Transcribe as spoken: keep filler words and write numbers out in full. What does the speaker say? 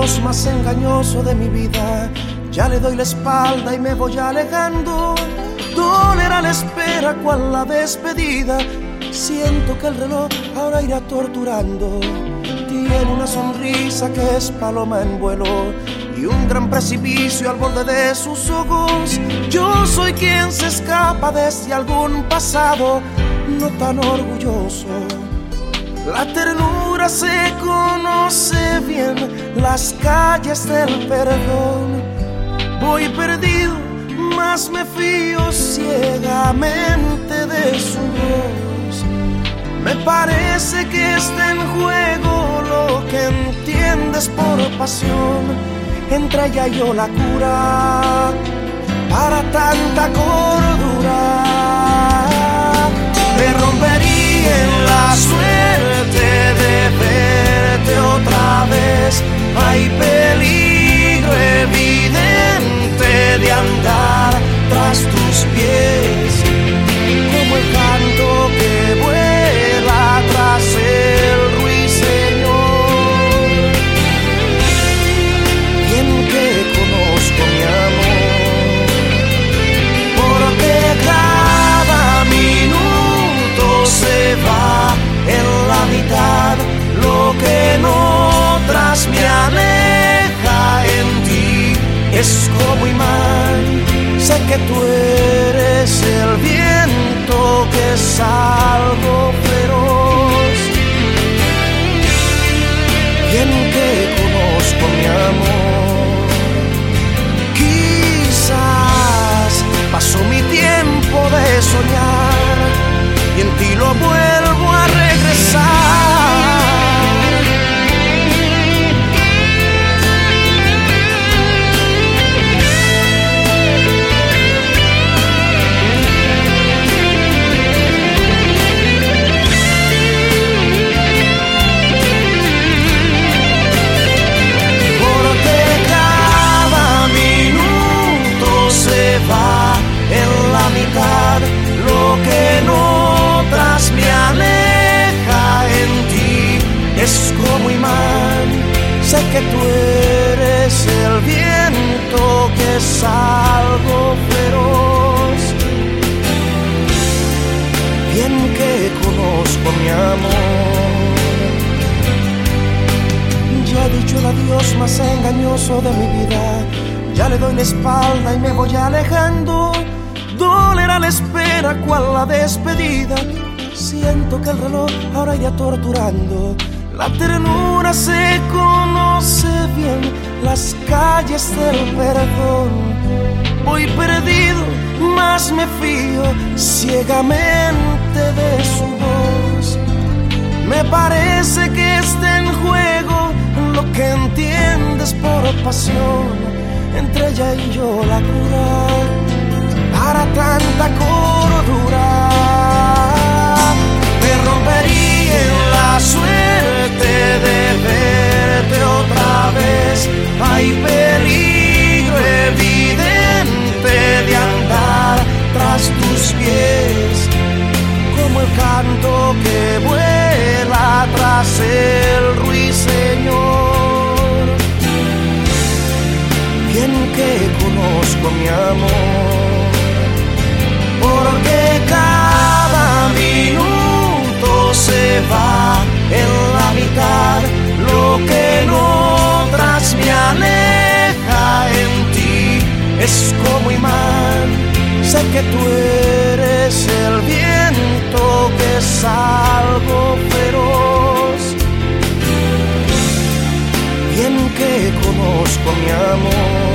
Dios más engañoso de mi vida. Ya le doy la espalda y me voy alejando. Dolerá la espera cual la despedida. Siento que el reloj ahora irá torturando. Tiene una sonrisa que es paloma en vuelo y un gran precipicio al borde de sus ojos. Yo soy quien se escapa desde algún pasado no tan orgulloso. La ternura se conoce bien, las calles del perdón. Voy perdido, mas me fío ciegamente de su voz. Me parece que está en juego lo que entiendes por pasión. Entre ella y yo la cura para tanta cordura. Me rompería en la suerte de verte otra vez. Hay peligro evidente de andar tras tus pies, como el canto que vuela tras el ruiseñor. Bien que conozco mi amor, porque cada minuto se va en la mitad. Lo que en otras me aleja en ti es como imán. Sé que tú eres el viento que es algo feroz. Bien que conozco mi amor, quizás pasó mi tiempo de soñar y en ti lo vuelvo a regresar. En la mitad, lo que en otras me aleja en ti es como imán. Sé que tú eres el viento que es algo feroz. Bien que conozco mi amor, ya he dicho el adiós más engañoso de mi vida. Ya le doy la espalda y me voy alejando. Dolerá la espera cual la despedida. Siento que el reloj ahora irá torturando. La ternura se conoce bien, las calles del perdón. Voy perdido, mas me fío ciegamente de su voz. Me parece que está en juego lo que entiendes por pasión. Entre ella y yo la cura para tanta cordura. Me rompería en la suerte de verte otra vez. Hay peligro evidente de andar tras tus pies, como el canto que vuela tras el ruiseñor. Bien que conozco mi amor, porque cada minuto se va en la mitad. Lo que en otras me aleja en ti es como imán. Sé que tú eres el viento que es algo feroz. Bien que conozco mi amor,